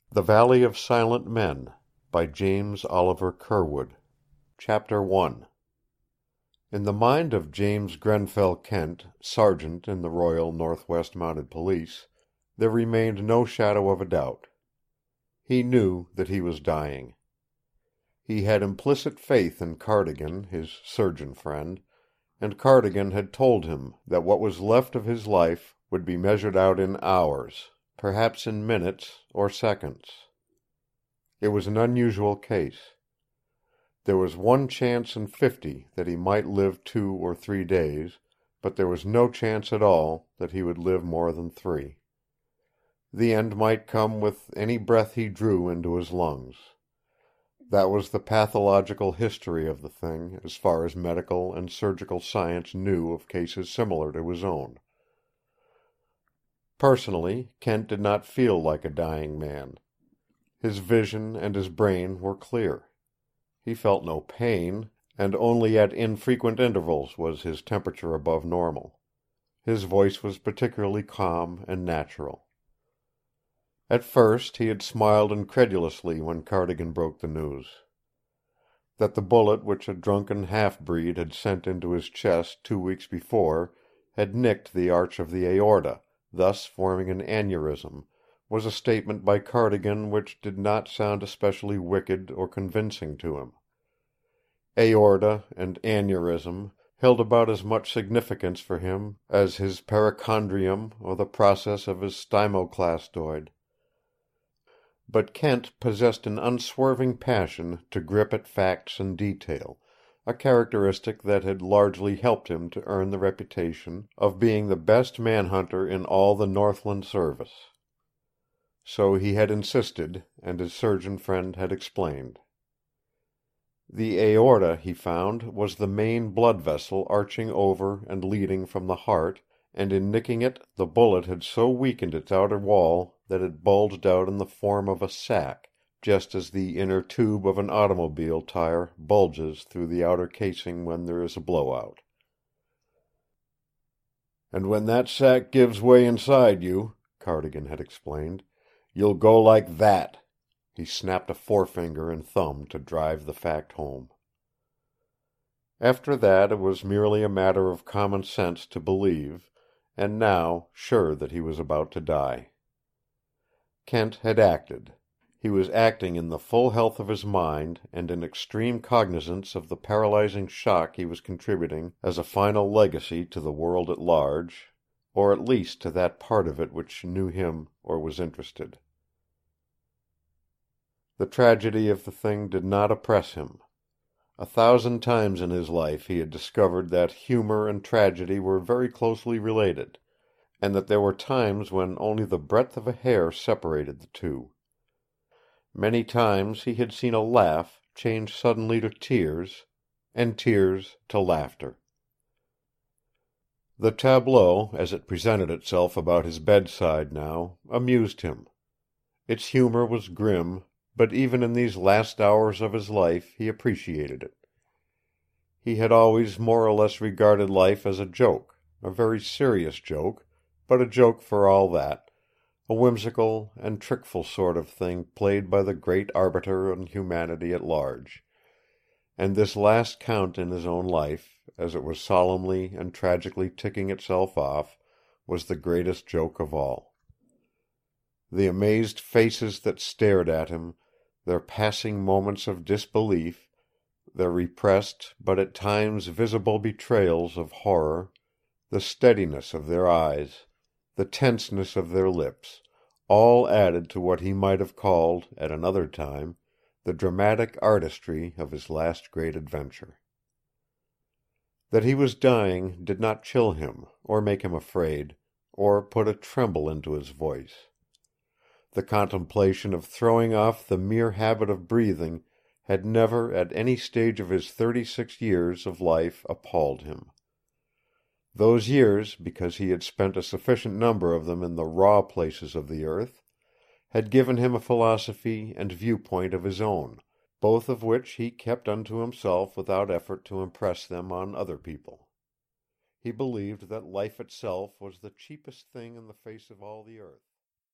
The Valley of Silent Men by James Oliver Curwood. Chapter 1. In the mind of James Grenfell Kent, Sergeant in the Royal Northwest Mounted Police, there remained no shadow of a doubt. He knew that he was dying. He had implicit faith in Cardigan, his surgeon friend, and Cardigan had told him that what was left of his life would be measured out in hours, perhaps in minutes or seconds. It was an unusual case. There was 1 chance in 50 that he might live 2 or 3 days, but there was no chance at all that he would live more than 3. The end might come with any breath he drew into his lungs. That was the pathological history of the thing, as far as medical and surgical science knew of cases similar to his own. Personally, Kent did not feel like a dying man. His vision and his brain were clear. He felt no pain, and only at infrequent intervals was his temperature above normal. His voice was particularly calm and natural. At first he had smiled incredulously when Cardigan broke the news. That the bullet which a drunken half-breed had sent into his chest 2 weeks before had nicked the arch of the aorta, thus forming an aneurysm, was a statement by Cardigan which did not sound especially wicked or convincing to him. Aorta and aneurysm held about as much significance for him as his perichondrium or the process of his stymoclastoid. But Kent possessed an unswerving passion to grip at facts and detail, a characteristic that had largely helped him to earn the reputation of being the best manhunter in all the Northland service. So he had insisted, and his surgeon friend had explained. The aorta, he found, was the main blood vessel arching over and leading from the heart, and in nicking it the bullet had so weakened its outer wall that it bulged out in the form of a sac, just as the inner tube of an automobile tire bulges through the outer casing when there is a blowout. "And when that sac gives way inside you," Cardigan had explained, "you'll go like that." He snapped a forefinger and thumb to drive the fact home. After that it was merely a matter of common sense to believe, and now sure that he was about to die. Kent had acted. He was acting in the full health of his mind and in extreme cognizance of the paralyzing shock he was contributing as a final legacy to the world at large, or at least to that part of it which knew him or was interested. The tragedy of the thing did not oppress him. 1,000 times in his life he had discovered that humor and tragedy were very closely related, and that there were times when only the breadth of a hair separated the two. Many times he had seen a laugh change suddenly to tears, and tears to laughter. The tableau, as it presented itself about his bedside now, amused him. Its humor was grim, but even in these last hours of his life he appreciated it. He had always more or less regarded life as a joke, a very serious joke, but a joke for all that, a whimsical and trickful sort of thing played by the great arbiter on humanity at large. And this last count in his own life, as it was solemnly and tragically ticking itself off, was the greatest joke of all. The amazed faces that stared at him, their passing moments of disbelief, their repressed but at times visible betrayals of horror, the steadiness of their eyes, the tenseness of their lips, all added to what he might have called, at another time, the dramatic artistry of his last great adventure. That he was dying did not chill him, or make him afraid, or put a tremble into his voice. The contemplation of throwing off the mere habit of breathing had never at any stage of his 36 years of life appalled him. Those years, because he had spent a sufficient number of them in the raw places of the earth, had given him a philosophy and viewpoint of his own, both of which he kept unto himself without effort to impress them on other people. He believed that life itself was the cheapest thing in the face of all the earth.